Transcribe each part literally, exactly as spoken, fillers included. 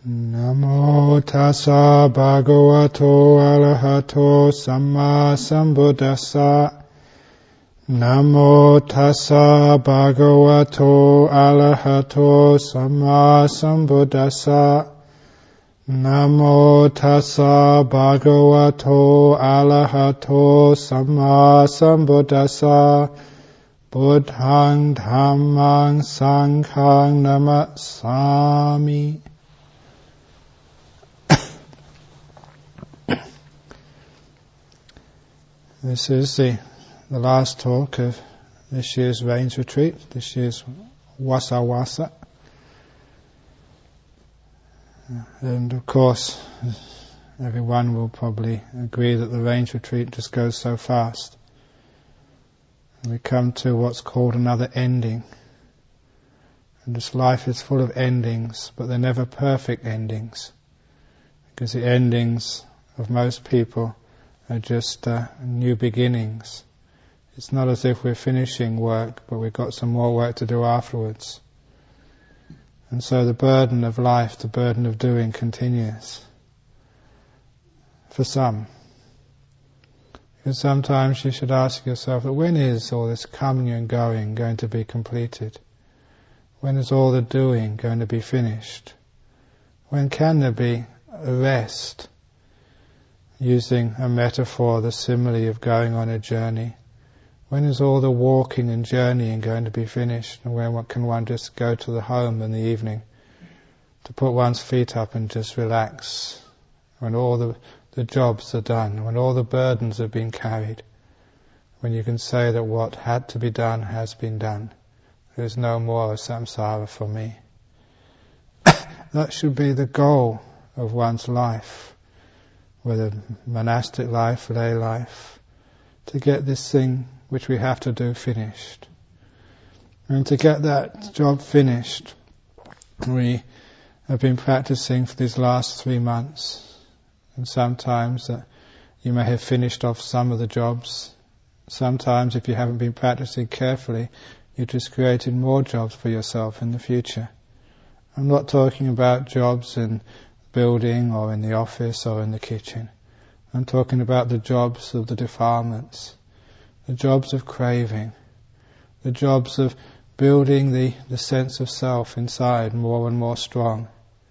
Namo tassa bhagavato arahato samma sambuddhassa. Namo tassa bhagavato arahato samma sambuddhassa. Namo tassa bhagavato arahato samma sambuddhassa. Buddhaṃ Dhammaṃ Sanghaṃ Namasami. This is the, the last talk of this year's Rains Retreat, this year's Wasa Wasa. And of course, everyone will probably agree that the Rains Retreat just goes so fast. And we come to what's called another ending. And this life is full of endings, but they're never perfect endings. Because the endings of most people are just uh, new beginnings. It's not as if we're finishing work, but we've got some more work to do afterwards. And so the burden of life, the burden of doing continues. For some. Because sometimes you should ask yourself, when is all this coming and going going to be completed? When is all the doing going to be finished? When can there be a rest? Using a metaphor, the simile of going on a journey. When is all the walking and journeying going to be finished? And when can one just go to the home in the evening to put one's feet up and just relax? When all the, the jobs are done, when all the burdens have been carried, when you can say that what had to be done has been done. There is no more samsara for me. That should be the goal of one's life. Whether monastic life, lay life, to get this thing which we have to do finished. And to get that job finished, we have been practicing for these last three months. And sometimes uh, you may have finished off some of the jobs. Sometimes, if you haven't been practicing carefully, you just created more jobs for yourself in the future. I'm not talking about jobs in building or in the office or in the kitchen. I'm talking about the jobs of the defilements, the jobs of craving, the jobs of building the, the sense of self inside more and more strong.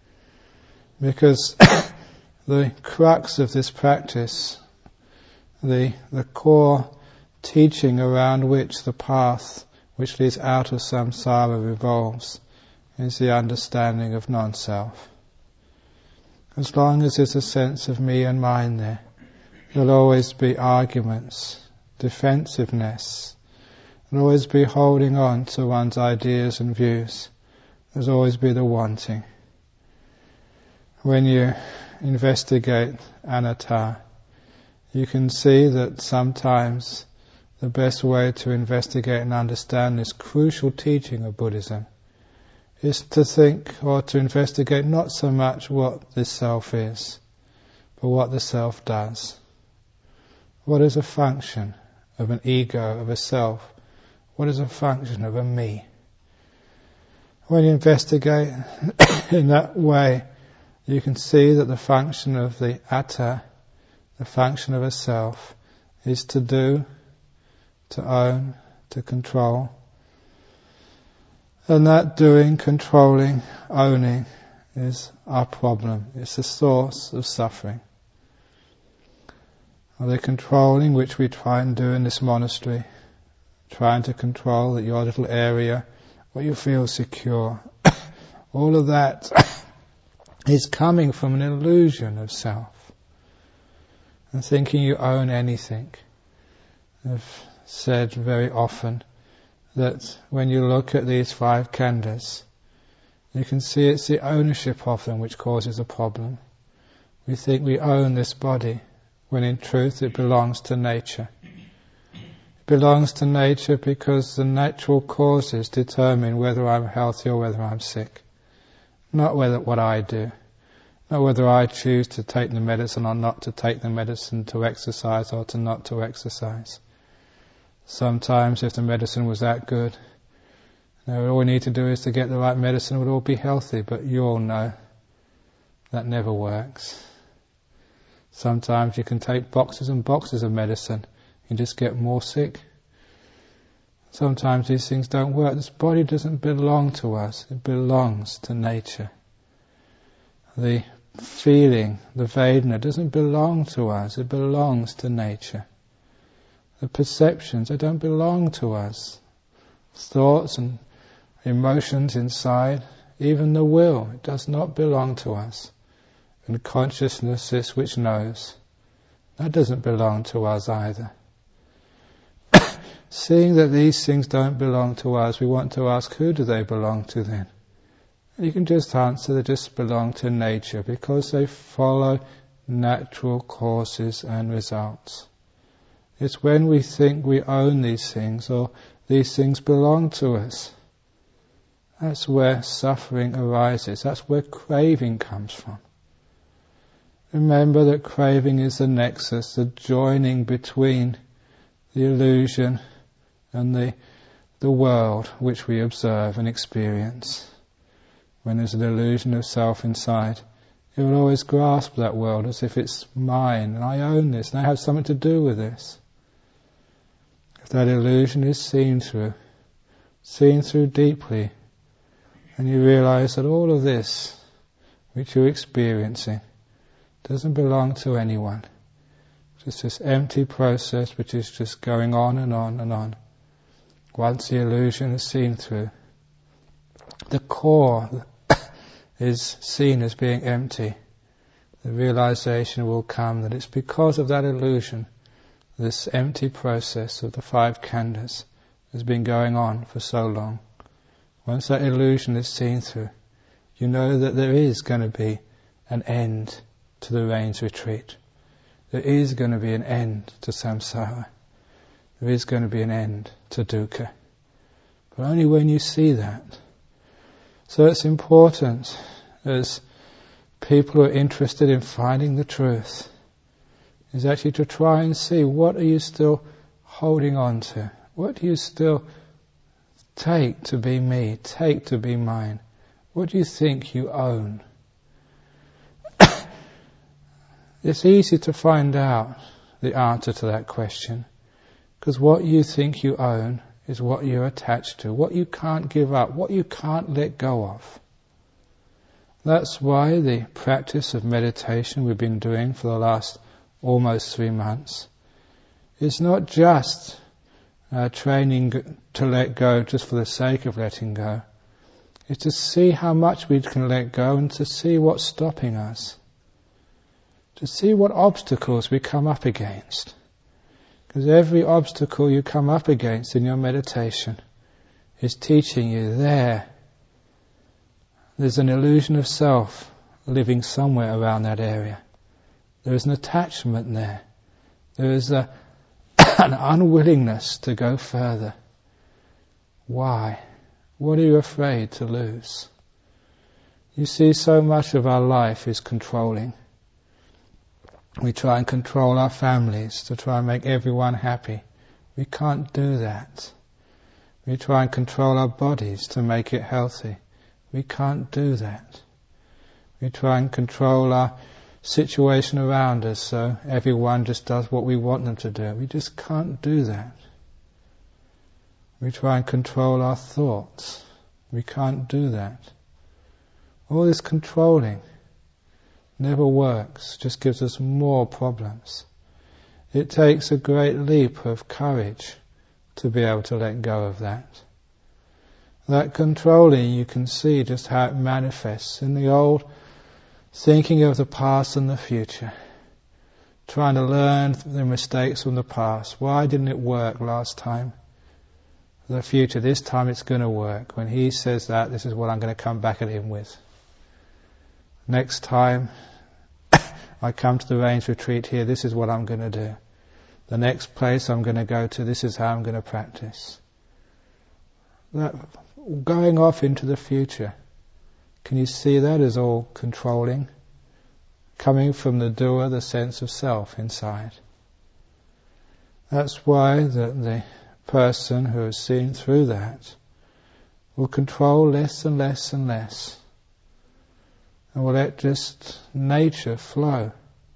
Because the crux of this practice, the, the core teaching around which the path which leads out of samsara revolves, is the understanding of non-self. As long as there's a sense of me and mine there, there'll always be arguments, defensiveness, there'll always be holding on to one's ideas and views. There'll always be the wanting. When you investigate anatta, you can see that sometimes the best way to investigate and understand this crucial teaching of Buddhism is to think or to investigate not so much what this self is, but what the self does. What is a function of an ego, of a self? What is a function of a me? When you investigate in that way, you can see that the function of the atta, the function of a self, is to do, to own, to control. And that doing, controlling, owning is our problem. It's the source of suffering. Or the controlling which we try and do in this monastery, trying to control that your little area where you feel secure. All of that is coming from an illusion of self. And thinking you own anything. I've said very often that when you look at these five khandhas, you can see it's the ownership of them which causes a problem. We think we own this body, when in truth it belongs to nature. It belongs to nature because the natural causes determine whether I'm healthy or whether I'm sick. Not whether what I do. Not whether I choose to take the medicine or not to take the medicine, to exercise or to not to exercise. Sometimes if the medicine was that good, you know, all we need to do is to get the right medicine, we'll all be healthy, but you all know That never works. Sometimes you can take boxes and boxes of medicine and just get more sick. Sometimes these things don't work. This body doesn't belong to us. It belongs to nature. The feeling, the Vedana, doesn't belong to us. It belongs to nature. The perceptions, they don't belong to us. Thoughts and emotions inside, even the will, it does not belong to us. And consciousness is which knows. That doesn't belong to us either. Seeing that these things don't belong to us, we want to ask, who do they belong to then? And you can just answer, they just belong to nature, because they follow natural causes and results. It's when we think we own these things, or these things belong to us, that's where suffering arises. That's where craving comes from. Remember that craving is the nexus, the joining between the illusion and the the world which we observe and experience. When there's an illusion of self inside, it will always grasp that world as if it's mine, and I own this, and I have something to do with this. If that illusion is seen through, seen through deeply, and you realize that all of this which you're experiencing doesn't belong to anyone. Just this empty process which is just going on and on and on. Once the illusion is seen through, the core is seen as being empty. The realization will come that it's because of that illusion, this empty process of the five khandhas has been going on for so long. Once that illusion is seen through, you know that there is going to be an end to the rains retreat. There is going to be an end to samsara. There is going to be an end to dukkha. But only when you see that. So it's important, as people who are interested in finding the truth, is actually to try and see, what are you still holding on to? What do you still take to be me, take to be mine? What do you think you own? It's easy to find out the answer to that question, because what you think you own is what you're attached to, what you can't give up, what you can't let go of. That's why the practice of meditation we've been doing for the last almost three months is not just uh, training to let go just for the sake of letting go. It's to see how much we can let go and to see what's stopping us. To see what obstacles we come up against. Because every obstacle you come up against in your meditation is teaching you there. There's an illusion of self living somewhere around that area. There is an attachment there. There is a, an unwillingness to go further. Why? What are you afraid to lose? You see, so much of our life is controlling. We try and control our families to try and make everyone happy. We can't do that. We try and control our bodies to make it healthy. We can't do that. We try and control our situation around us so everyone just does what we want them to do. We just can't do that. We try and control our thoughts. We can't do that. All this controlling never works, just gives us more problems. It takes a great leap of courage to be able to let go of that. That controlling, you can see just how it manifests in the old thinking of the past and the future, trying to learn the mistakes from the past. Why didn't it work last time? The future, this time it's going to work. When he says that, this is what I'm going to come back at him with. Next time I come to the rains retreat here, this is what I'm going to do. The next place I'm going to go to, this is how I'm going to practice. That going off into the future, can you see that as all controlling? Coming from the doer, the sense of self inside. That's why the, the person who has seen through that will control less and less and less. and we'll let just nature flow,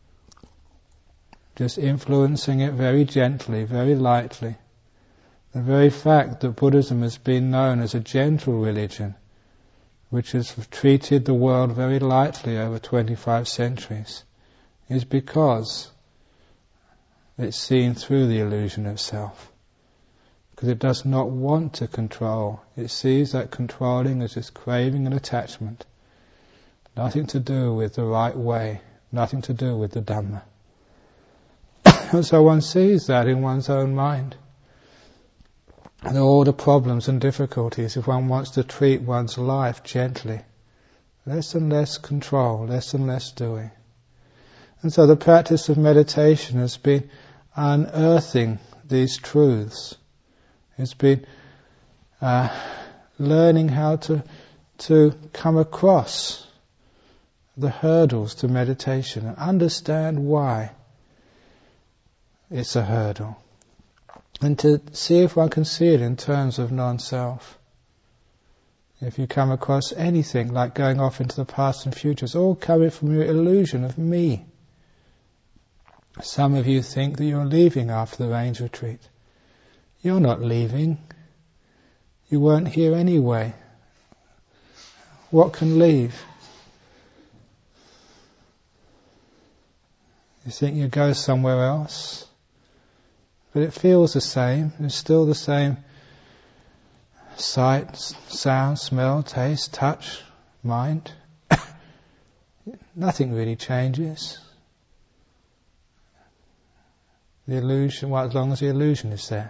just influencing it very gently, very lightly. The very fact that Buddhism has been known as a gentle religion, which has treated the world very lightly over twenty-five centuries, is because it's seen through the illusion of self. Because it does not want to control. It sees that controlling as just craving and attachment. Nothing to do with the right way. Nothing to do with the Dhamma. And so one sees that in one's own mind. And all the problems and difficulties, if one wants to treat one's life gently. Less and less control, less and less doing. And so the practice of meditation has been unearthing these truths. It's been uh, learning how to to come across the hurdles to meditation and understand why it's a hurdle. And to see if one can see it in terms of non-self. If you come across anything like going off into the past and future, it's all coming from your illusion of me. Some of you think that you're leaving after the range retreat. You're not leaving. You weren't here anyway. What can leave? You think you go somewhere else? But it feels the same. It's still the same sight, sound, smell, taste, touch, mind. Nothing really changes. The illusion, well, as long as the illusion is there.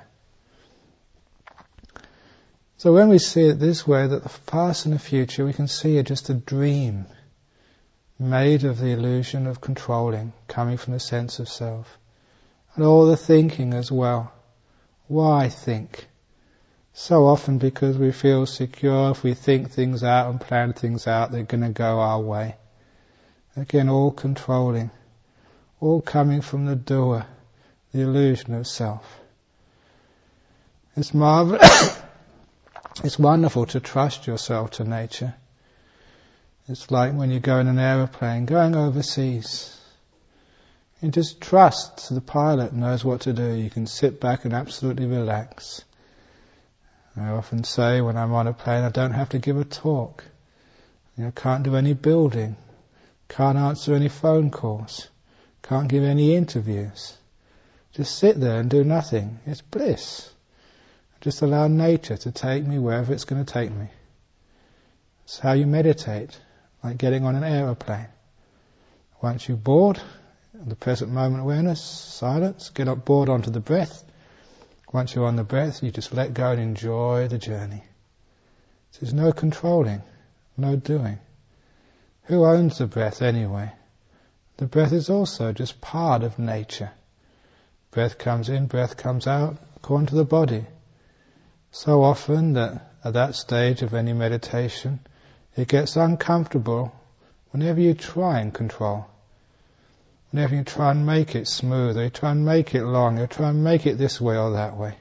So when we see it this way, that the past and the future, we can see it just a dream made of the illusion of controlling, coming from the sense of self. And all the thinking as well. Why think? So often because we feel secure, if we think things out and plan things out, they're going to go our way. Again, all controlling. All coming from the doer, the illusion of self. It's marvelous. It's wonderful to trust yourself to nature. It's like when you go in an aeroplane, going overseas. You just trust the pilot knows what to do. You can sit back and absolutely relax. I often say when I'm on a plane, I don't have to give a talk. You know, can't do any building. Can't answer any phone calls. Can't give any interviews. Just sit there and do nothing. It's bliss. Just allow nature to take me wherever it's going to take me. It's how you meditate, like getting on an aeroplane. Once you're bored, the present moment awareness, silence, get up board onto the breath. Once you're on the breath, you just let go and enjoy the journey. So there's no controlling, no doing. Who owns the breath anyway? The breath is also just part of nature. Breath comes in, breath comes out, according to the body. So often that at that stage of any meditation, it gets uncomfortable whenever you try and control. Whenever you try and make it smooth, or you try and make it long, or try and make it this way or that way.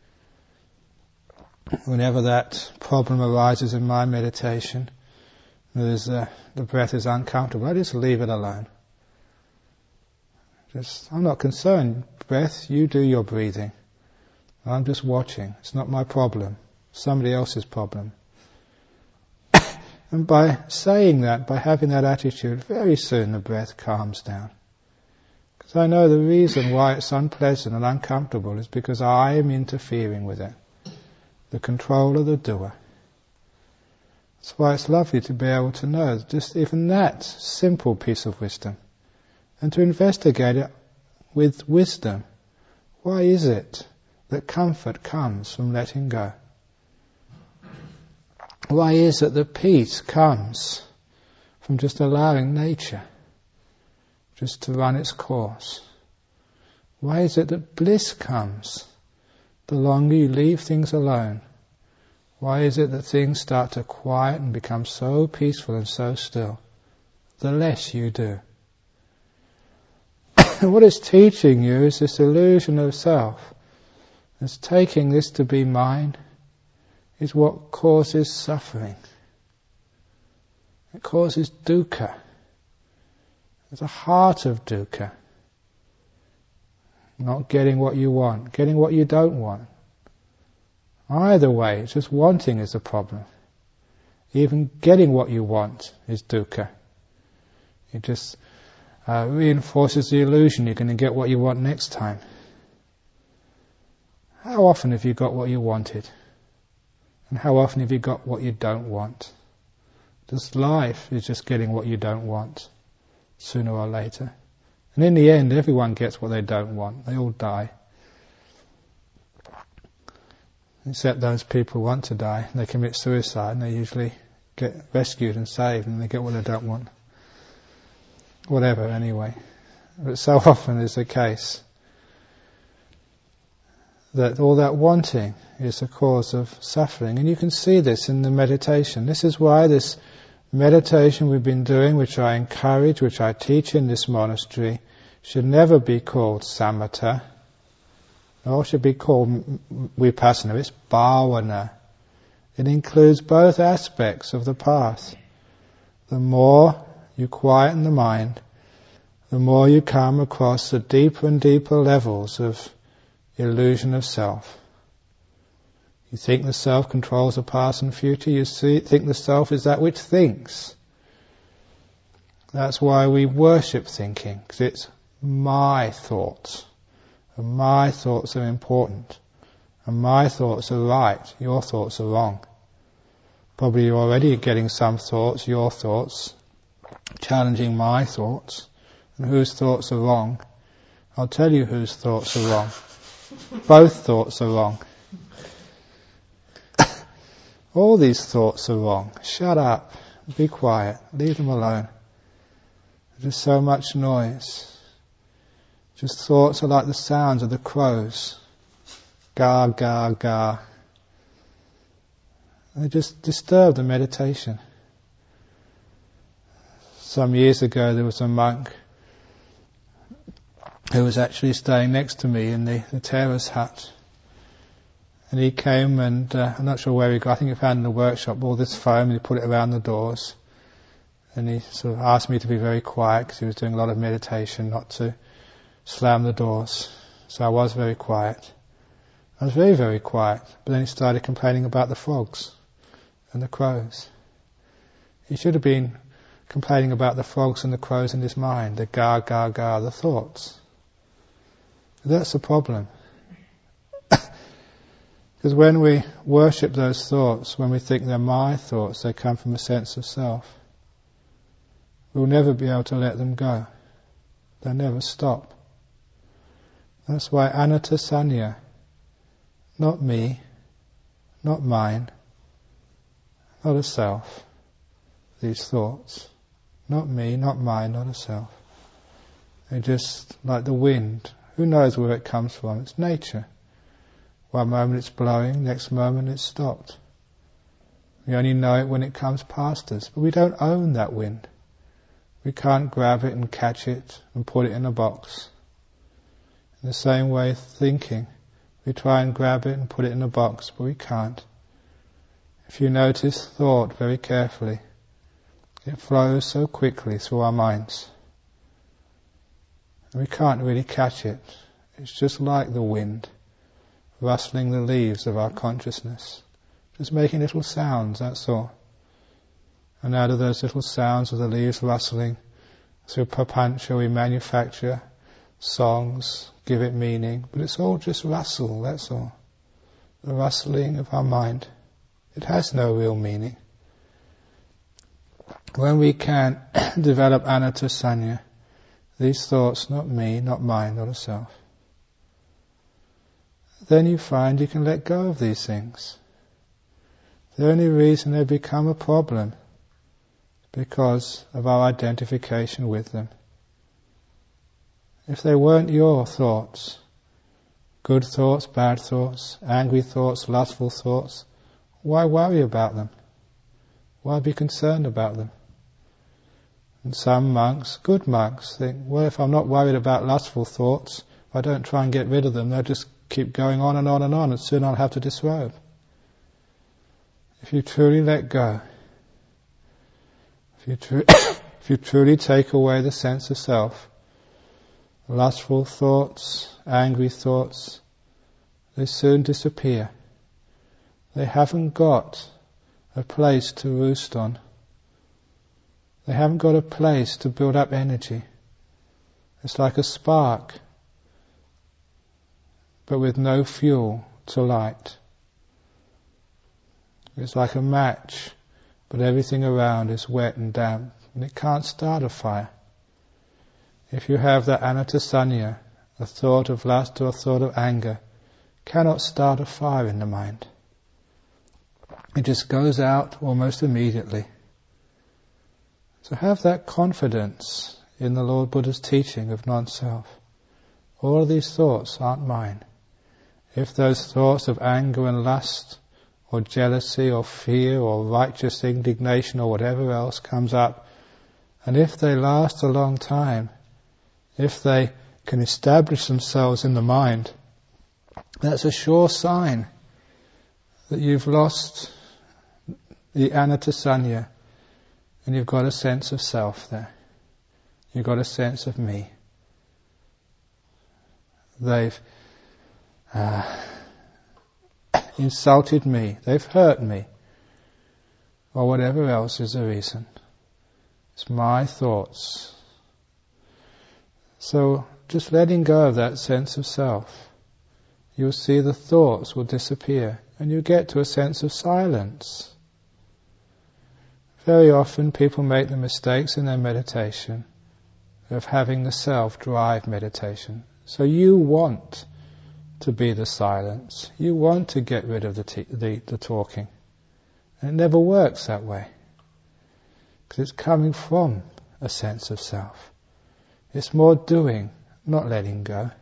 Whenever that problem arises in my meditation, there's uh, the breath is uncomfortable, I just leave it alone. Just, I'm not concerned, breath, you do your breathing. I'm just watching. It's not my problem. Somebody else's problem. And by saying that, by having that attitude, very soon the breath calms down. Because I know the reason why it's unpleasant and uncomfortable is because I am interfering with it. The controller, the doer. That's why it's lovely to be able to know just even that simple piece of wisdom. And to investigate it with wisdom. Why is it that comfort comes from letting go? Why is it that peace comes from just allowing nature just to run its course? Why is it that bliss comes the longer you leave things alone? Why is it that things start to quiet and become so peaceful and so still the less you do? What it's teaching you is this illusion of self. It's taking this to be mine is what causes suffering. It causes dukkha. There's a heart of dukkha. Not getting what you want, getting what you don't want. Either way, just wanting is a problem. Even getting what you want is dukkha. It just uh, reinforces the illusion you're going to get what you want next time. How often have you got what you wanted? And how often have you got what you don't want? This life is just getting what you don't want, sooner or later. And in the end, everyone gets what they don't want. They all die. Except those people who want to die. They commit suicide and they usually get rescued and saved and they get what they don't want. Whatever, anyway. But so often is the case that all that wanting is the cause of suffering. And you can see this in the meditation. This is why this meditation we've been doing, which I encourage, which I teach in this monastery, should never be called samatha, nor should be called vipassana. It's bhavana. It includes both aspects of the path. The more you quieten the mind, the more you come across the deeper and deeper levels of illusion of self. You think the self controls the past and future, you see, think the self is that which thinks. That's why we worship thinking, because it's my thoughts. And my thoughts are important. And my thoughts are right, your thoughts are wrong. Probably you're already getting some thoughts, your thoughts, challenging my thoughts. And whose thoughts are wrong? I'll tell you whose thoughts are wrong. Both thoughts are wrong. All these thoughts are wrong. Shut up. Be quiet. Leave them alone. There's so much noise. Just thoughts are like the sounds of the crows. Ga, ga, ga. They just disturb the meditation. Some years ago there was a monk who was actually staying next to me in the, the terrace hut. And he came and, uh, I'm not sure where he got, I think he found in the workshop all this foam and he put it around the doors. And he sort of asked me to be very quiet because he was doing a lot of meditation, not to slam the doors. So I was very quiet. I was very, very quiet. But then he started complaining about the frogs and the crows. He should have been complaining about the frogs and the crows in his mind, the ga, ga, ga, the thoughts. That's the problem. Because when we worship those thoughts, when we think they're my thoughts, they come from a sense of self. We'll never be able to let them go. They'll never stop. That's why anatta sanya, not me, not mine, not a self, these thoughts. Not me, not mine, not a self. They're just like the wind. Who knows where it comes from? It's nature. One moment it's blowing, next moment it's stopped. We only know it when it comes past us, but we don't own that wind. We can't grab it and catch it and put it in a box. In the same way, thinking, we try and grab it and put it in a box, but we can't. If you notice thought very carefully, it flows so quickly through our minds. And we can't really catch it. It's just like the wind, rustling the leaves of our consciousness. Just making little sounds, that's all. And out of those little sounds of the leaves rustling, through papancha we manufacture songs, give it meaning, but it's all just rustle, that's all. The rustling of our mind. It has no real meaning. When we can develop anatta sanya, these thoughts, not me, not mine, not a self, then you find you can let go of these things. The only reason they become a problem is because of our identification with them. If they weren't your thoughts, good thoughts, bad thoughts, angry thoughts, lustful thoughts, why worry about them? Why be concerned about them? And some monks, good monks, think, well, if I'm not worried about lustful thoughts, if I don't try and get rid of them, they'll just keep going on and on and on, and soon I'll have to disrobe. If you truly let go, If you, tr- if you truly take away the sense of self, lustful thoughts, angry thoughts, they soon disappear. They haven't got a place to roost on. They haven't got a place to build up energy. It's like a spark, but with no fuel to light. It's like a match, but everything around is wet and damp, and it can't start a fire. If you have that anatasanya, a thought of lust or a thought of anger, cannot start a fire in the mind. It just goes out almost immediately. So have that confidence in the Lord Buddha's teaching of non-self. All of these thoughts aren't mine. If those thoughts of anger and lust, or jealousy, or fear, or righteous indignation, or whatever else comes up, and if they last a long time, if they can establish themselves in the mind, that's a sure sign that you've lost the anatasanya, and you've got a sense of self there. You've got a sense of me. They've uh, insulted me, they've hurt me, or whatever else is the reason. It's my thoughts. So just letting go of that sense of self, you'll see the thoughts will disappear, and you get to a sense of silence. Very often people make the mistakes in their meditation of having the self drive meditation. So you want to be the silence. You want to get rid of the, t- the, the talking. And it never works that way. Because it's coming from a sense of self. It's more doing, not letting go.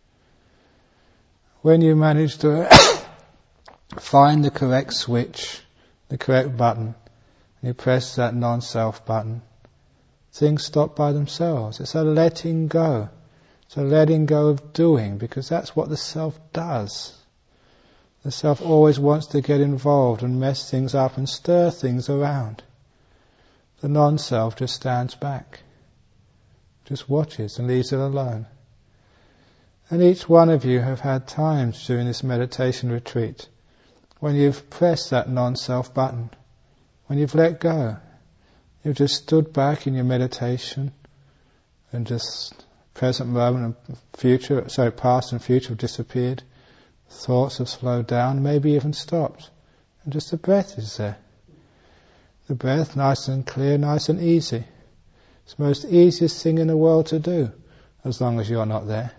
When you manage to find the correct switch, the correct button, and you press that non-self button, things stop by themselves. It's a letting go. It's a letting go of doing, because that's what the self does. The self always wants to get involved and mess things up and stir things around. The non-self just stands back, just watches and leaves it alone. And each one of you have had times during this meditation retreat when you've pressed that non-self button, when you've let go. You've just stood back in your meditation and just present moment and future, sorry, past and future have disappeared. Thoughts have slowed down, maybe even stopped. And just the breath is there. The breath nice and clear, nice and easy. It's the most easiest thing in the world to do, as long as you're not there.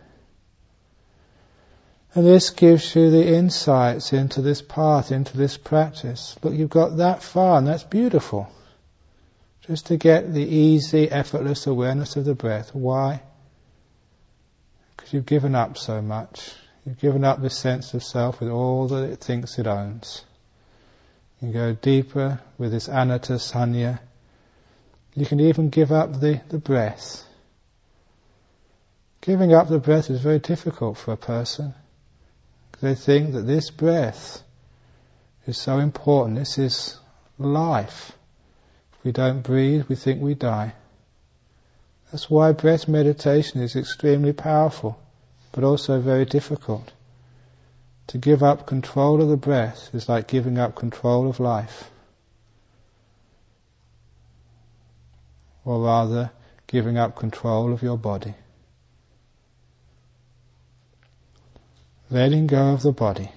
And this gives you the insights into this path, into this practice. Look, you've got that far, and that's beautiful. Just to get the easy, effortless awareness of the breath. Why? Because you've given up so much. You've given up this sense of self with all that it thinks it owns. You go deeper with this anatasanya. You can even give up the, the breath. Giving up the breath is very difficult for a person. They think that this breath is so important. This is life. If we don't breathe, we think we die. That's why breath meditation is extremely powerful, but also very difficult. To give up control of the breath is like giving up control of life. Or rather, giving up control of your body. Letting go of the body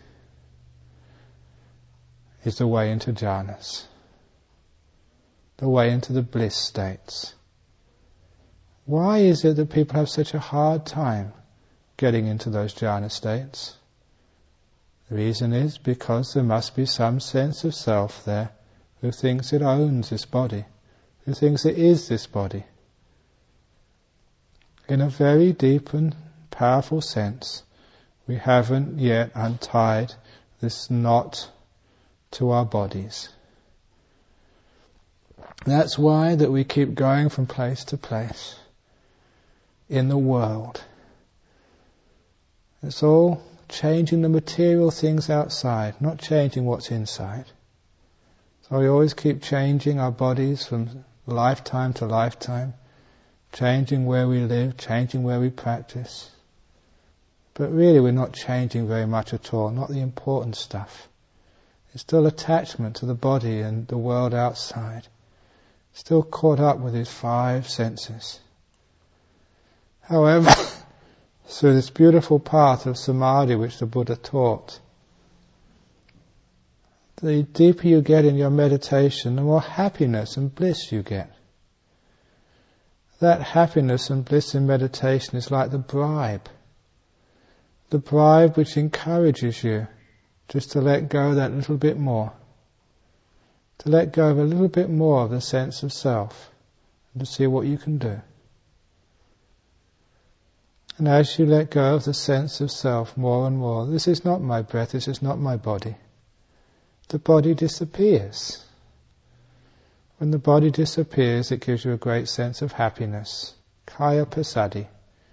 is the way into jhanas, the way into the bliss states. Why is it that people have such a hard time getting into those jhana states? The reason is because there must be some sense of self there who thinks it owns this body, who thinks it is this body. In a very deep and powerful sense, we haven't yet untied this knot to our bodies. That's why that we keep going from place to place in the world. It's all changing the material things outside, not changing what's inside. So we always keep changing our bodies from lifetime to lifetime, changing where we live, changing where we practice. But really we're not changing very much at all, not the important stuff. It's still attachment to the body and the world outside. Still caught up with his five senses. However, through this beautiful path of samadhi which the Buddha taught, the deeper you get in your meditation, the more happiness and bliss you get. That happiness and bliss in meditation is like the bribe. The bribe which encourages you just to let go that little bit more. To let go of a little bit more of the sense of self and to see what you can do. And as you let go of the sense of self more and more, this is not my breath, this is not my body. The body disappears. When the body disappears, it gives you a great sense of happiness. Kaya pasadi.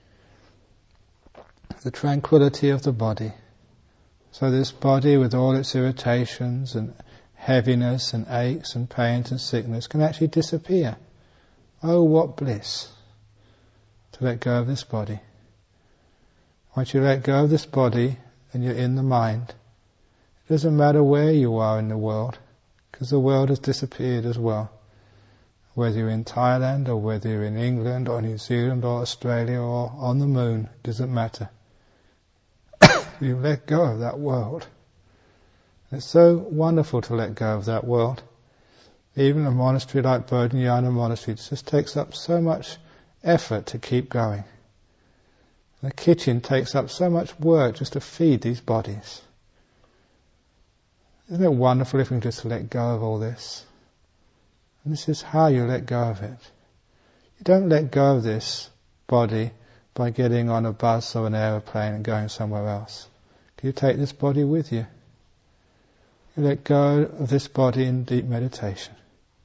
The tranquility of the body. So this body with all its irritations and heaviness and aches and pains and sickness can actually disappear. Oh, what bliss to let go of this body. Once you let go of this body and you're in the mind, it doesn't matter where you are in the world, because the world has disappeared as well. Whether you're in Thailand or whether you're in England or New Zealand or Australia or on the moon, it doesn't matter. You let go of that world. It's so wonderful to let go of that world. Even a monastery like Bodhinyana Monastery, it just takes up so much effort to keep going. The kitchen takes up so much work just to feed these bodies. Isn't it wonderful if we can just let go of all this? And this is how you let go of it. You don't let go of this body by getting on a bus or an aeroplane and going somewhere else. You take this body with you. You let go of this body in deep meditation.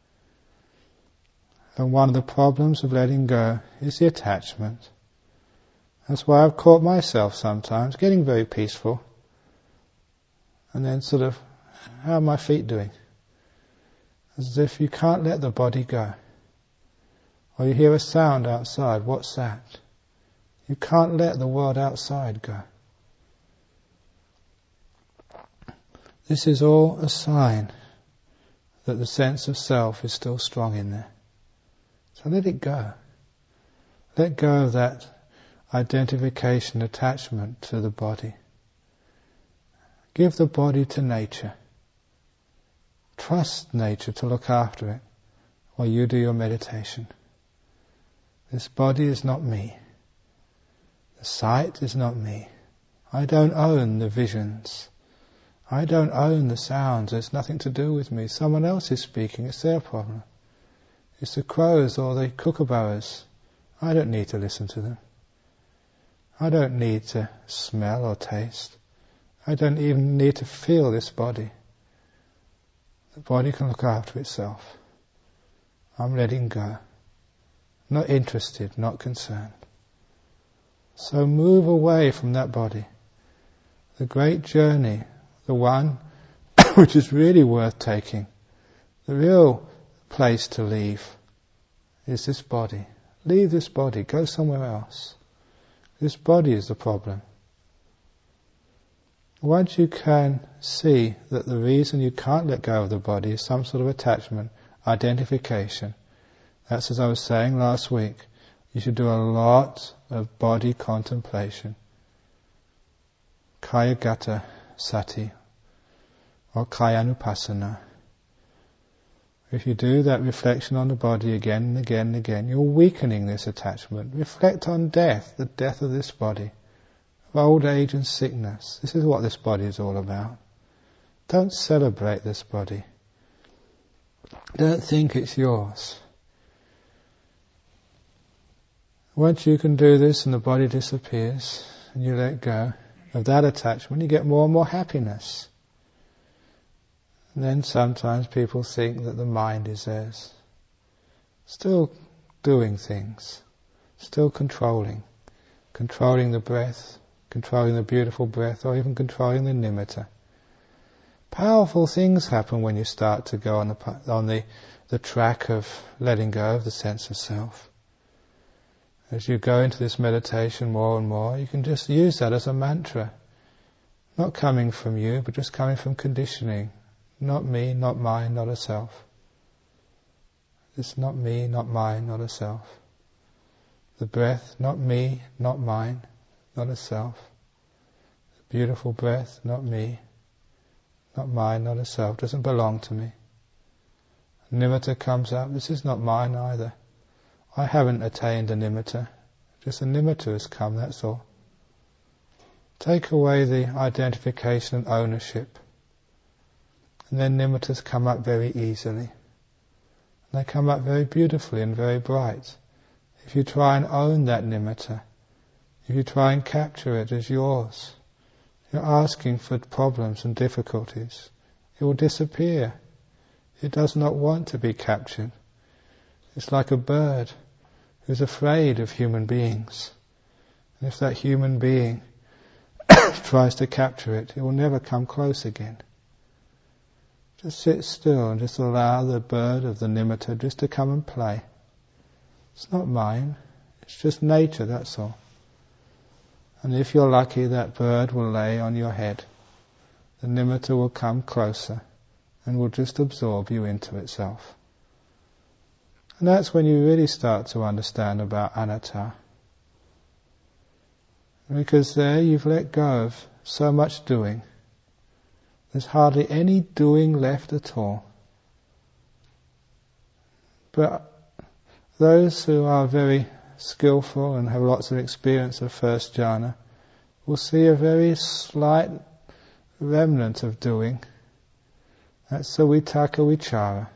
And one of the problems of letting go is the attachment. That's why I've caught myself sometimes getting very peaceful and then sort of, how are my feet doing? As if you can't let the body go. Or you hear a sound outside, what's that? You can't let the world outside go. This is all a sign that the sense of self is still strong in there. So let it go. Let go of that identification, attachment to the body. Give the body to nature. Trust nature to look after it while you do your meditation. This body is not me. The sight is not me. I don't own the visions. I don't own the sounds. It's nothing to do with me. Someone else is speaking. It's their problem. It's the crows or the kookaburras. I don't need to listen to them. I don't need to smell or taste. I don't even need to feel this body. The body can look after itself. I'm letting go. Not interested, not concerned. So move away from that body. The great journey, the one which is really worth taking, the real place to leave, is this body. Leave this body, go somewhere else. This body is the problem. Once you can see that the reason you can't let go of the body is some sort of attachment, identification, that's, as I was saying last week, you should do a lot of body contemplation. Kayagata sati, or kayanupassana. If you do that reflection on the body again and again and again, you're weakening this attachment. Reflect on death, the death of this body, of old age and sickness. This is what this body is all about. Don't celebrate this body. Don't think it's yours. Once you can do this and the body disappears, and you let go of that attachment, you get more and more happiness. And then sometimes people think that the mind is theirs. Still doing things. Still controlling. Controlling the breath. Controlling the beautiful breath. Or even controlling the nimitta. Powerful things happen when you start to go on the on the, the track of letting go of the sense of self. As you go into this meditation more and more, you can just use that as a mantra. Not coming from you, but just coming from conditioning. Not me, not mine, not a self. It's not me, not mine, not a self. The breath, not me, not mine, not a self. The beautiful breath, not me, not mine, not a self. Doesn't belong to me. Nimitta comes up. This is not mine either. I haven't attained a nimitta. Just a nimitta has come, that's all. Take away the identification and ownership. And then nimittas come up very easily. And they come up very beautifully and very bright. If you try and own that nimitta, if you try and capture it as yours, you're asking for problems and difficulties. It will disappear. It does not want to be captured. It's like a bird who's afraid of human beings. And if that human being tries to capture it, it will never come close again. Just sit still and just allow the bird of the nimitta just to come and play. It's not mine. It's just nature, that's all. And if you're lucky, that bird will lay on your head. The nimitta will come closer and will just absorb you into itself. And that's when you really start to understand about anatta. Because there you've let go of so much doing. There's hardly any doing left at all. But those who are very skillful and have lots of experience of first jhana will see a very slight remnant of doing. That's the vitakka vichara.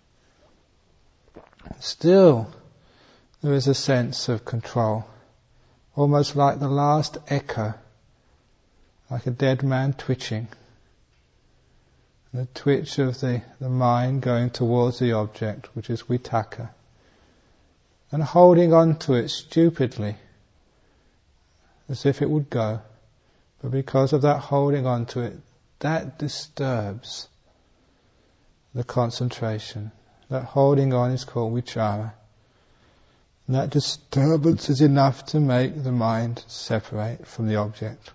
Still, there is a sense of control, almost like the last echo, like a dead man twitching. The twitch of the, the mind going towards the object, which is vitakka, and holding on to it stupidly, as if it would go. But because of that holding on to it, that disturbs the concentration. That holding on is called vichara. And that disturbance is enough to make the mind separate from the object.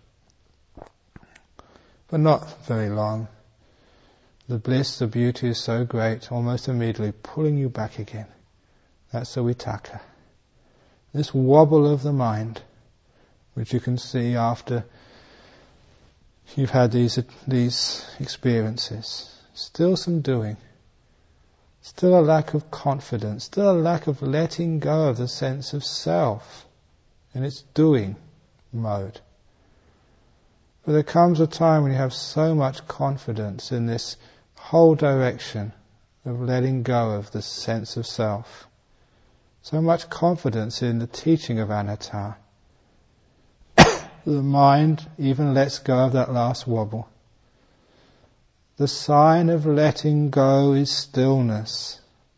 But not very long. The bliss, the beauty is so great, almost immediately pulling you back again. That's the vitakka. This wobble of the mind, which you can see after you've had these these experiences. Still some doing. Still a lack of confidence. Still a lack of letting go of the sense of self in its doing mode. But there comes a time when you have so much confidence in this whole direction of letting go of the sense of self. So much confidence in the teaching of anatta. The mind even lets go of that last wobble. The sign of letting go is stillness.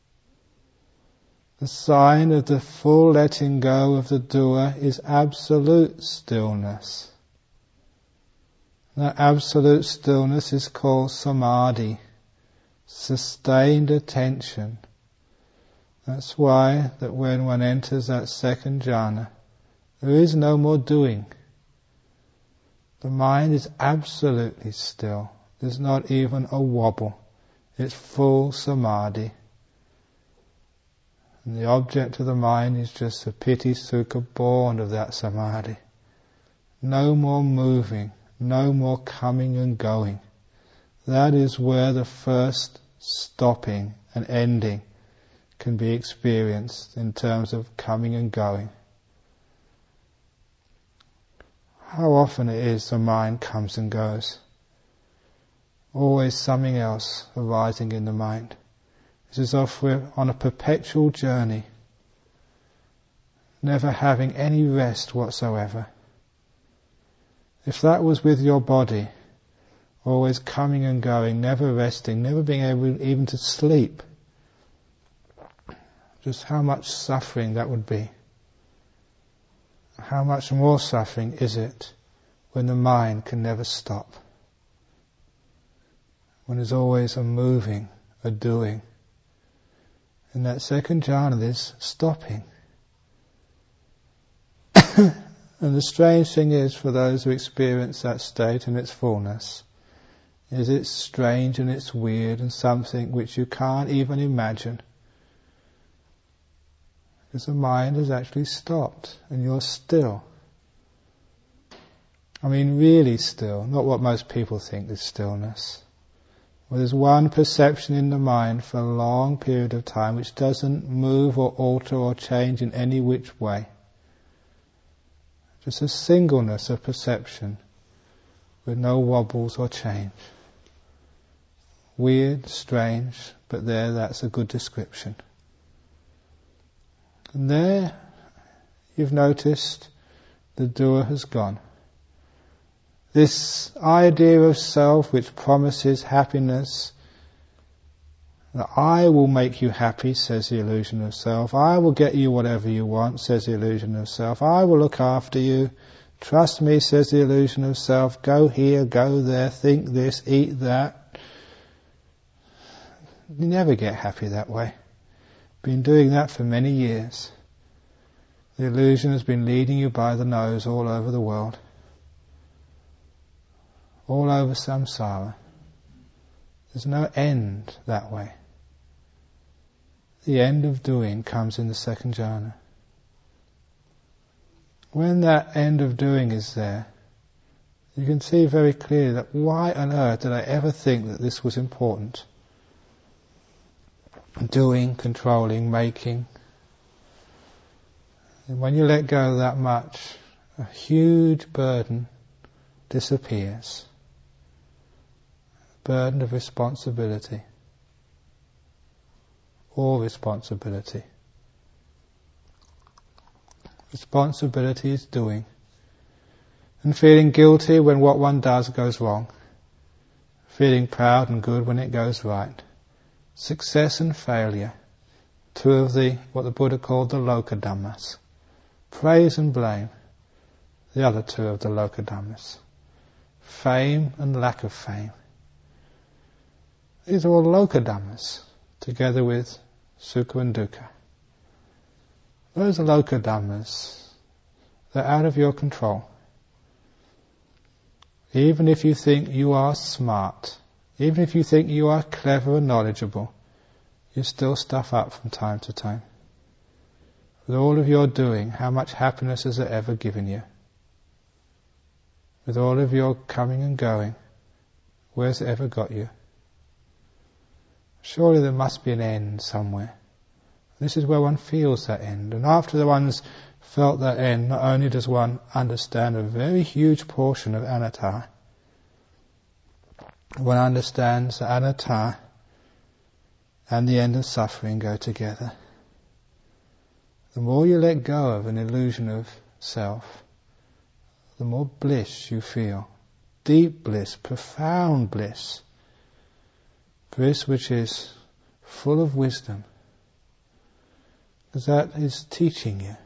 The sign of the full letting go of the doer is absolute stillness. That absolute stillness is called samadhi, sustained attention. That's why that when one enters that second jhana, there is no more doing. The mind is absolutely still. There's not even a wobble. It's full samadhi. And the object of the mind is just the piti sukha born of that samadhi. No more moving, no more coming and going. That is where the first stopping and ending can be experienced in terms of coming and going. How often it is the mind comes and goes. Always something else arising in the mind. It's as if we're on a perpetual journey, never having any rest whatsoever. If that was with your body, always coming and going, never resting, never being able even to sleep, just how much suffering that would be. How much more suffering is it when the mind can never stop? when there's always a moving, a doing. In that second jhana there's stopping. And the strange thing is, for those who experience that state in its fullness, is it's strange and it's weird and something which you can't even imagine. Because the mind has actually stopped and you're still. I mean really still, not what most people think is stillness. Well, there's one perception in the mind for a long period of time which doesn't move or alter or change in any which way. Just a singleness of perception with no wobbles or change. Weird, strange, but there, that's a good description. And there, you've noticed the doer has gone. This idea of self which promises happiness, that I will make you happy, says the illusion of self. I will get you whatever you want, says the illusion of self. I will look after you. Trust me, says the illusion of self. Go here, go there, think this, eat that. You never get happy that way. Been doing that for many years. The illusion has been leading you by the nose all over the world. All over samsara. There's no end that way. The end of doing comes in the second jhana. When that end of doing is there, you can see very clearly that why on earth did I ever think that this was important? Doing, controlling, making. And when you let go that much, a huge burden disappears. Burden of responsibility. All responsibility. Responsibility is doing. And feeling guilty when what one does goes wrong. Feeling proud and good when it goes right. Success and failure. Two of the, what the Buddha called the loka dhammas. Praise and blame. The other two of the loka dhammas. Fame and lack of fame. These are all loka dhammas, together with sukha and dukkha. Those are loka dhammas. They're out of your control. Even if you think you are smart, even if you think you are clever and knowledgeable, you still stuff up from time to time. With all of your doing, how much happiness has it ever given you? With all of your coming and going, where's it ever got you? Surely there must be an end somewhere. This is where one feels that end. And after one's felt that end, not only does one understand a very huge portion of anatta, one understands that anatta and the end of suffering go together. The more you let go of an illusion of self, the more bliss you feel. Deep bliss, profound bliss. Bliss which is full of wisdom. Because that is teaching you.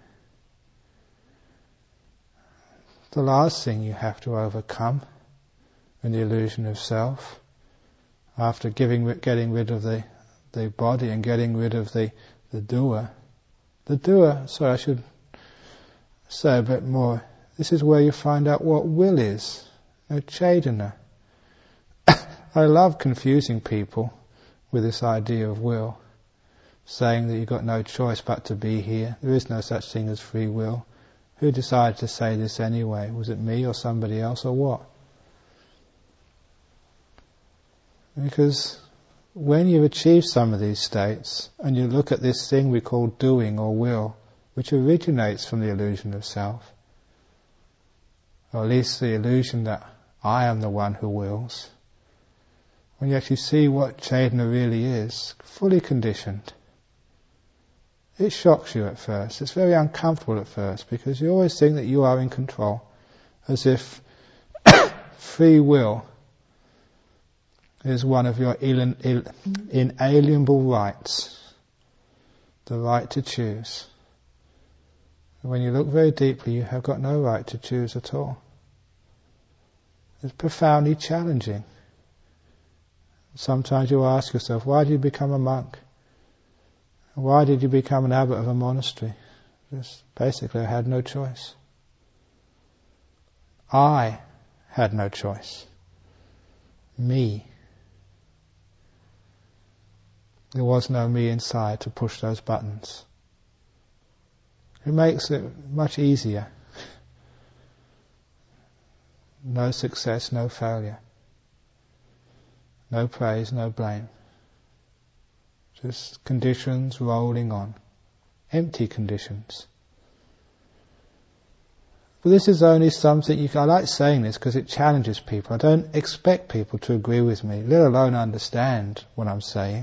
The last thing you have to overcome in the illusion of self, after giving, getting rid of the, the body and getting rid of the, the doer. The doer, sorry I should say a bit more, this is where you find out what will is. No, Chaitanya. I love confusing people with this idea of will, saying that you've got no choice but to be here. There is no such thing as free will. Who decided to say this anyway? Was it me or somebody else or what? Because when you've achieved some of these states and you look at this thing we call doing or will, which originates from the illusion of self, or at least the illusion that I am the one who wills, when you actually see what Chaitanya really is, fully conditioned, it shocks you at first. It's very uncomfortable at first because you always think that you are in control, as if free will is one of your inalienable rights, the right to choose. And when you look very deeply, you have got no right to choose at all. It's profoundly challenging. Sometimes you ask yourself, why did you become a monk? Why did you become an abbot of a monastery? Just basically, I had no choice. I had no choice. Me. There was no me inside to push those buttons. It makes it much easier. No success, no failure. No praise, no blame. Just conditions rolling on. Empty conditions. But this is only something you can, I like saying this because it challenges people. I don't expect people to agree with me, let alone understand what I'm saying.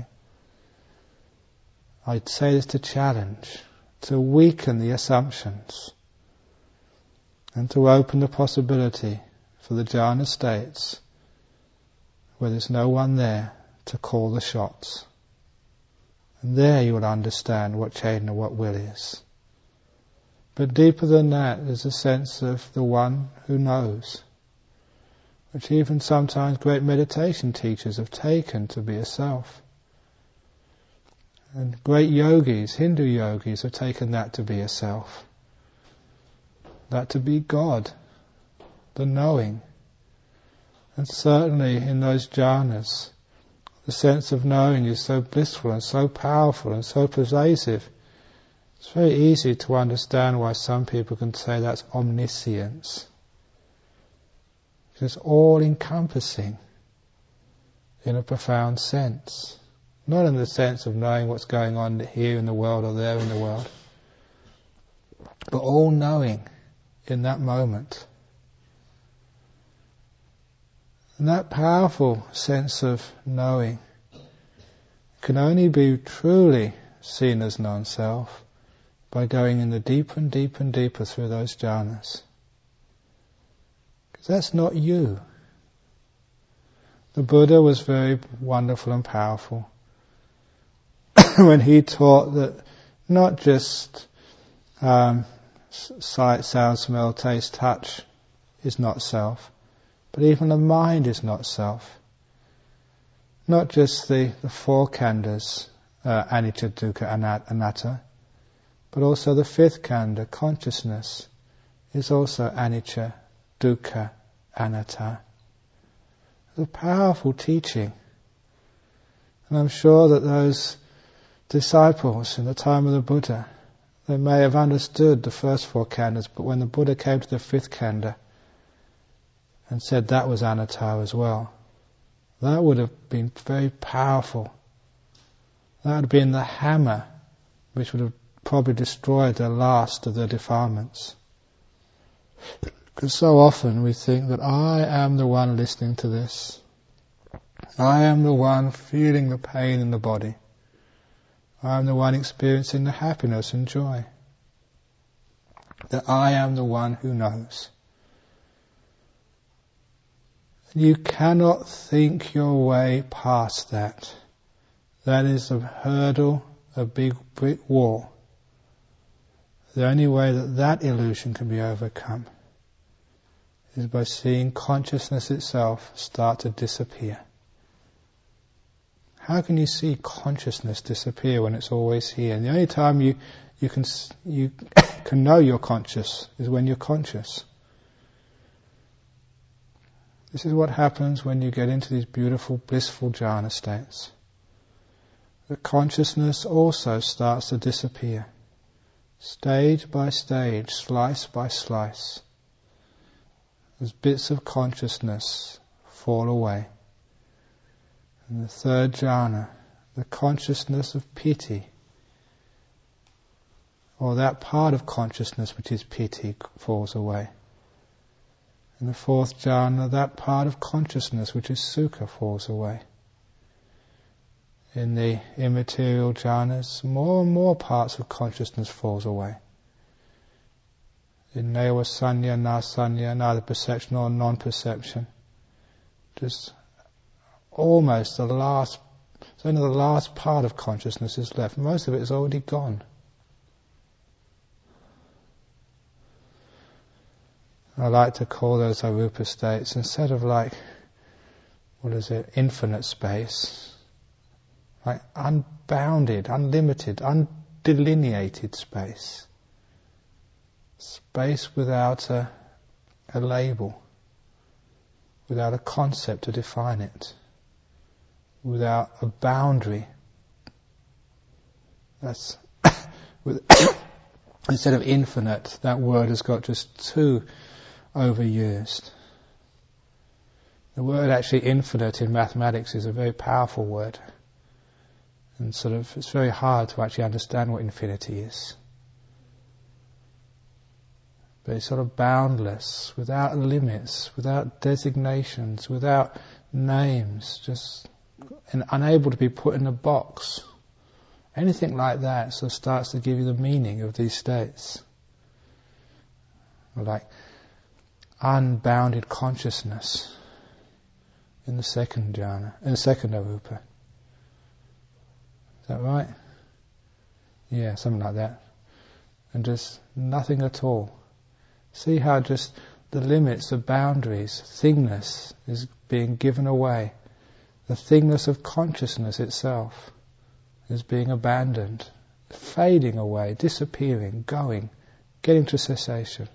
I'd say this to challenge, to weaken the assumptions, and to open the possibility for the jhana states where there's no one there to call the shots. And there you will understand what Chaitanya, what will is. But deeper than that, there's a sense of the one who knows, which even sometimes great meditation teachers have taken to be a self. And great yogis, Hindu yogis, have taken that to be a self. That to be God, the knowing. And certainly in those jhanas, the sense of knowing is so blissful and so powerful and so pervasive. It's very easy to understand why some people can say that's omniscience. It's all encompassing in a profound sense. Not in the sense of knowing what's going on here in the world or there in the world, but all knowing in that moment. And that powerful sense of knowing can only be truly seen as non-self by going in the deeper and deeper and deeper through those jhanas. Because that's not you. The Buddha was very wonderful and powerful when he taught that not just um, sight, sound, smell, taste, touch is not self, but even the mind is not self. Not just the, the four khandhas, uh, anicca, dukkha, anatta, but also the fifth khandha, consciousness, is also anicca, dukkha, anatta. It's a powerful teaching. And I'm sure that those disciples in the time of the Buddha, they may have understood the first four khandhas, but when the Buddha came to the fifth khandha and said that was anatta as well, that would have been very powerful. That would have been the hammer which would have probably destroyed the last of the defilements. Because so often we think that I am the one listening to this. I am the one feeling the pain in the body. I am the one experiencing the happiness and joy. That I am the one who knows. You cannot think your way past that. That is a hurdle, a big brick wall. The only way that that illusion can be overcome is by seeing consciousness itself start to disappear. How can you see consciousness disappear when it's always here? And the only time you, you can you can know you're conscious is when you're conscious. This is what happens when you get into these beautiful, blissful jhana states. The consciousness also starts to disappear. Stage by stage, slice by slice. As bits of consciousness fall away. And the third jhana, the consciousness of piti, or that part of consciousness which is piti, falls away. In the fourth jhana, that part of consciousness which is sukha falls away. In the immaterial jhanas, more and more parts of consciousness falls away. In neva sanya, na sanya, neither perception nor non-perception. Just almost the last, it's only the last part of consciousness is left. Most of it is already gone. I like to call those arupa states, instead of like what is it, infinite space, like unbounded, unlimited, undelineated space. Space without a, a label, without a concept to define it, without a boundary. That's with instead of infinite, that word has got just too overused. The word actually infinite in mathematics is a very powerful word. And sort of, it's very hard to actually understand what infinity is. But it's sort of boundless, without limits, without designations, without names, just and unable to be put in a box. Anything like that sort of starts to give you the meaning of these states. Like unbounded consciousness in the second jhana, in the second arupa. Is that right? Yeah, something like that. And just nothing at all. See how just the limits, the boundaries, thingness is being given away. The thingness of consciousness itself is being abandoned, fading away, disappearing, going, getting to cessation.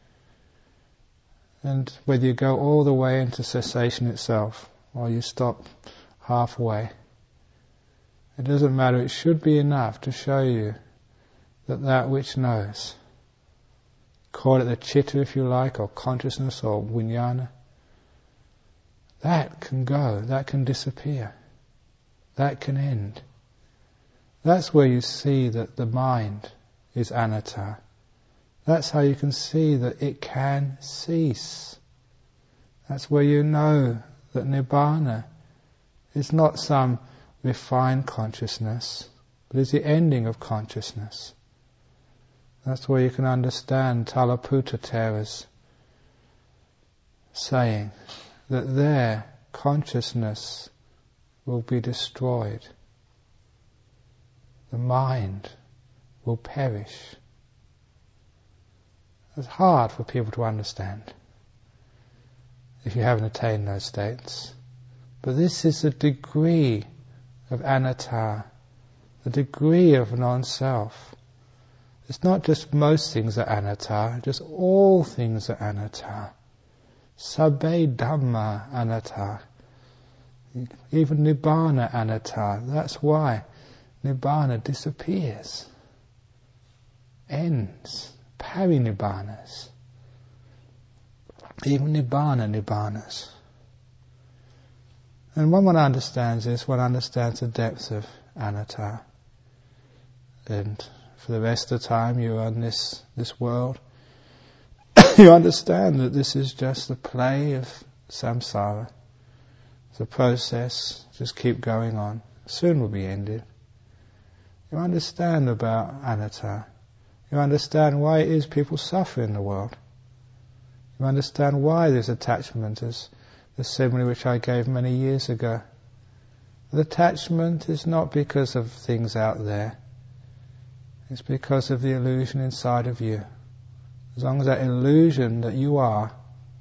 And whether you go all the way into cessation itself, or you stop halfway, it doesn't matter. It should be enough to show you that that which knows, call it the chitta if you like, or consciousness, or vijnana, that can go, that can disappear, that can end. That's where you see that the mind is anatta. That's how you can see that it can cease. That's where you know that nibbana is not some refined consciousness, but is the ending of consciousness. That's where you can understand Talaputta Thera's saying that there consciousness will be destroyed. The mind will perish. It's hard for people to understand if you haven't attained those states. But this is the degree of anatta, the degree of non-self. It's not just most things are anatta, just all things are anatta. Sabbe Dhamma anatta. Even Nibbana anatta. That's why Nibbana disappears, ends, parinibbanas. Even Nibbana Nibbanas. And when one understands this, one understands the depth of anatta. And for the rest of the time you're on this, this world, you understand that this is just the play of samsara. It's a process, just keep going on. Soon will be ended. You understand about anatta. You understand why it is people suffer in the world. You understand why there's attachment, as the simile which I gave many years ago. The attachment is not because of things out there. It's because of the illusion inside of you. As long as that illusion that you are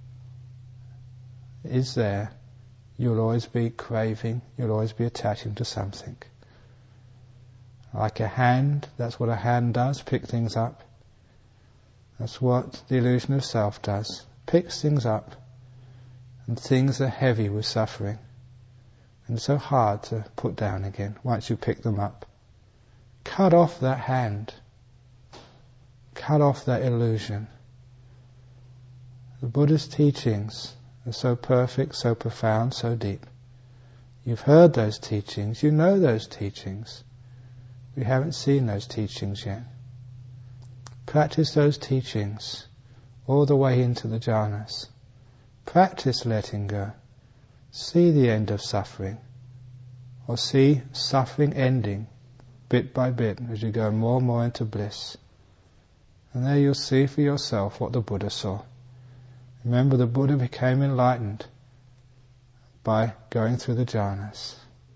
is there, you'll always be craving, you'll always be attaching to something. Like a hand, that's what a hand does, pick things up. That's what the illusion of self does, picks things up. And things are heavy with suffering. And so hard to put down again once you pick them up. Cut off that hand. Cut off that illusion. The Buddha's teachings are so perfect, so profound, so deep. You've heard those teachings, you know those teachings. We haven't seen those teachings yet. Practice those teachings all the way into the jhanas. Practice letting go. See the end of suffering. Or see suffering ending bit by bit as you go more and more into bliss. And there you'll see for yourself what the Buddha saw. Remember, the Buddha became enlightened by going through the jhanas.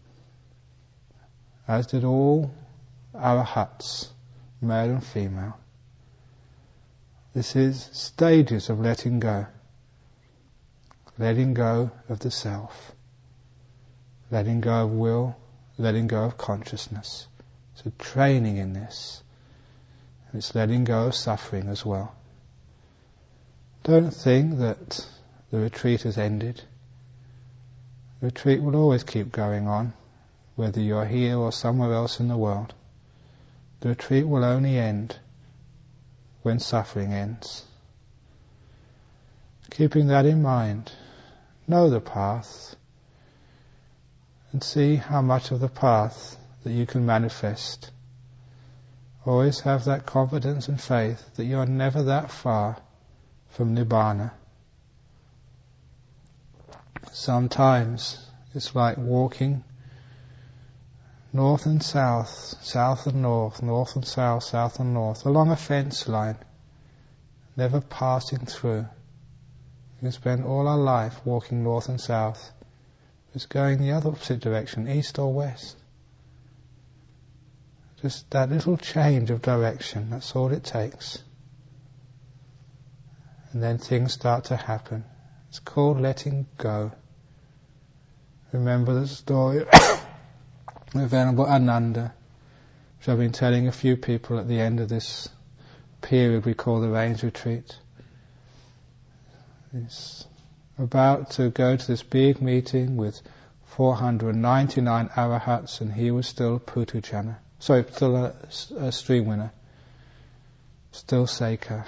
As did all arahats, male and female. This is stages of letting go. Letting go of the self. letting go of will, letting go of consciousness. So training in this. And it's letting go of suffering as well. Don't think that the retreat has ended. The retreat will always keep going on, whether you're here or somewhere else in the world. The retreat will only end when suffering ends. Keeping that in mind, know the path and see how much of the path that you can manifest. Always have that confidence and faith that you are never that far from Nibbana. Sometimes it's like walking north and south, south and north, north and south, south and north, along a fence line, never passing through. We can spend all our life walking north and south, just going the other opposite direction, east or west. Just that little change of direction, that's all it takes. And then things start to happen. It's called letting go. Remember the story of Venerable Ananda, which I've been telling a few people at the end of this period we call the Rains Retreat. He's about to go to this big meeting with four hundred ninety-nine arahats, and he was still Putujana. Sorry, still a, a stream winner. Still Seika.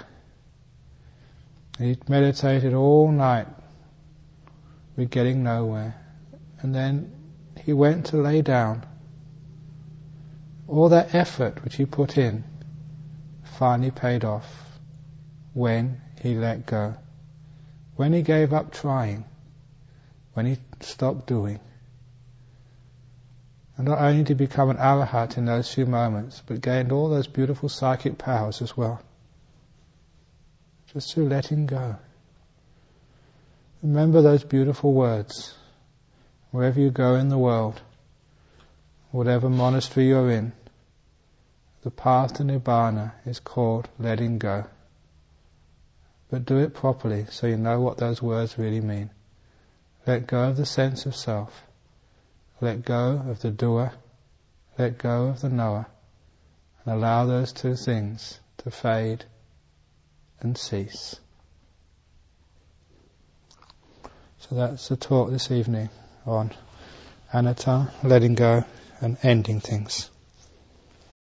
He meditated all night, we're getting nowhere. And then he went to lay down. All that effort which he put in finally paid off when he let go. When he gave up trying. When he stopped doing. And not only did he become an arahat in those few moments, but gained all those beautiful psychic powers as well. Just through letting go. Remember those beautiful words. Wherever you go in the world, whatever monastery you're in, the path to Nibbana is called letting go. But do it properly so you know what those words really mean. Let go of the sense of self. Let go of the doer. Let go of the knower. And allow those two things to fade and cease. So that's the talk this evening on anatta, letting go, and ending things.